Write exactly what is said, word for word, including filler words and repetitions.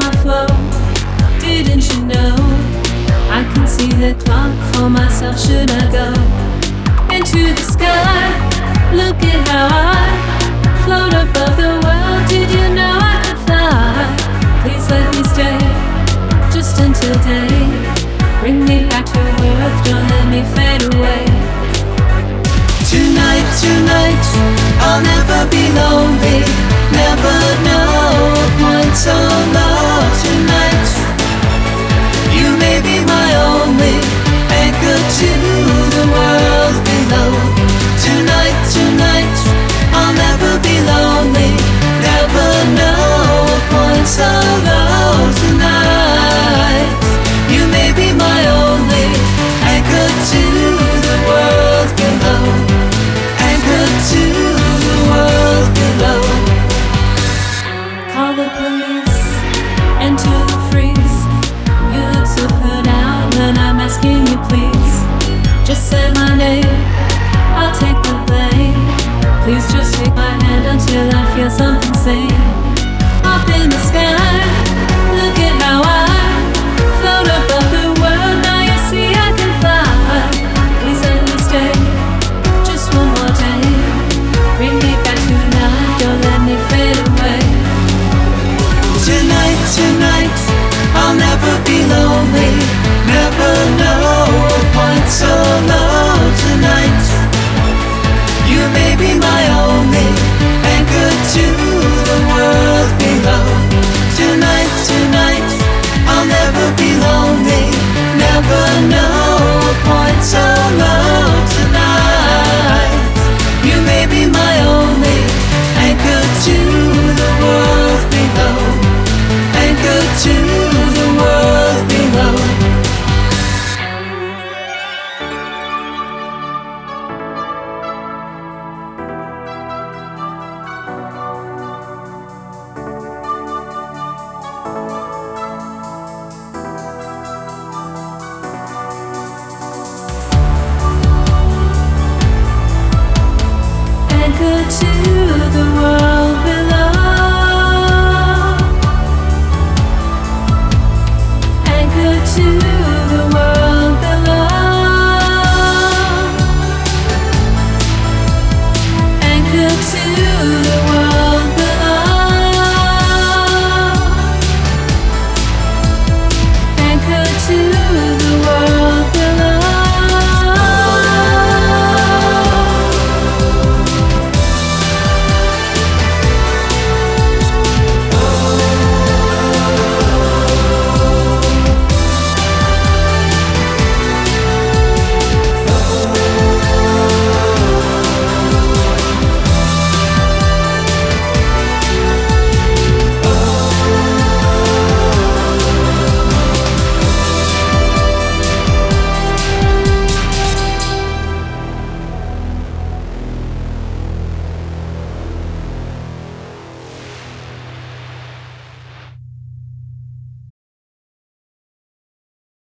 my flow. Didn't you know? I can see the clock for myself. Should I go into the sky? Look at how I float above the world. Did you know I could fly? Please let me stay just until day. Bring me back to earth, don't let me fade away. Tonight, tonight, I'll never be lonely. Never know a point so low. Tonight, you may be my only anchor to the world below. Tonight, tonight, I'll never be lonely. Never know a point so low. Tonight, you may be my only anchor to the world below. Anchor to the world below. Call the police, enter the freeze. You look so put out when I'm asking you please. Just say my name, I'll take the blame. Please just take my hand until I feel something sane. Up in the sky, look at how I float above the world. Now you see I can fly. Please let me stay just one more day. Bring me back to life, don't let me fade away. Tonight, tonight, I'll never be lonely. Never know a point so low. Tonight, you may be my only anchor to the world below. Tonight, tonight, I'll never be lonely. Never know a point so low. Tonight, you may be my only anchor to the world below. Anchor to